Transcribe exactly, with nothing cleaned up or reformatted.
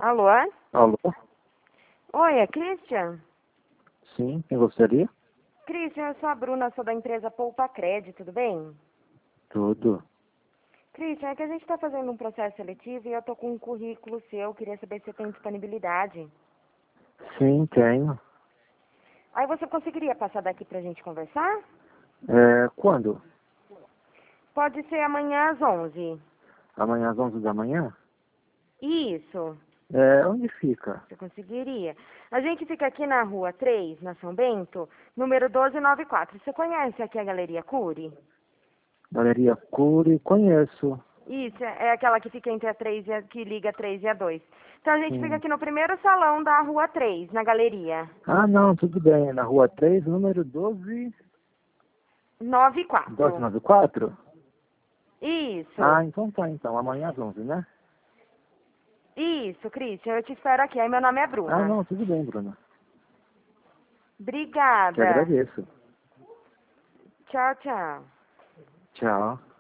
Alô? Alô? Oi, é Christian? Sim, quem gostaria? Christian, eu sou a Bruna, sou da empresa Poupa Crédito, tudo bem? Tudo. Christian, é que a gente está fazendo um processo seletivo e eu tô com um currículo seu, queria saber se você tem disponibilidade. Sim, tenho. Aí você conseguiria passar daqui pra gente conversar? É, quando? Pode ser amanhã às onze. Amanhã às onze da manhã? Isso, É, onde fica? você conseguiria. A gente fica aqui na rua três, na São Bento, número doze noventa e quatro. Você conhece aqui a Galeria Cury? Galeria Cury, conheço. Isso, é aquela que fica entre a três e a, que liga a três e a dois. Então a gente fica Sim. aqui no primeiro salão da rua três, na galeria. Ah, não, tudo bem. Na rua três, número doze... nove e quatro. doze noventa e quatro? Isso. Ah, então tá, então. Amanhã às onze, né? Isso, Cristian, eu te espero aqui. Aí meu nome é Ah, Bruna. não, tudo bem, Bruna. Que Obrigada. agradeço. Tchau, tchau. Tchau.